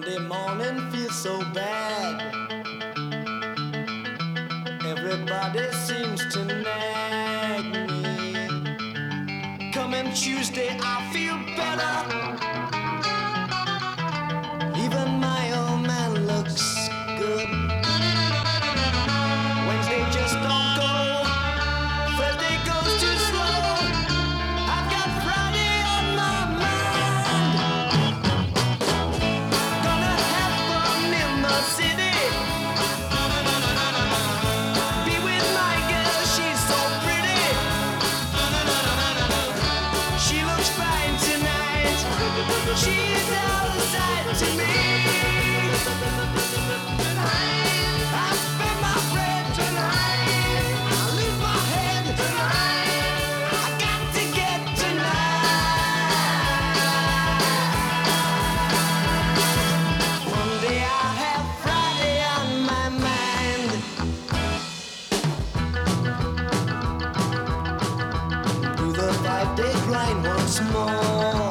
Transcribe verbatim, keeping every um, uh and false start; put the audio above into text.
Monday morning feels so bad. Everybody seems to nag me. Coming Tuesday, I feel better. Even my old man looks good. Wednesday just don't go. Thursday goes too slow. I've got Friday on my mind. Gonna have fun in the city. Be with my girl, she's so pretty. She looks fine tonight. She's out of sight to me. I spend my bread tonight. I lose my head tonight. I got to get tonight. Monday I have Friday on my mind. Do the five-day grind once more.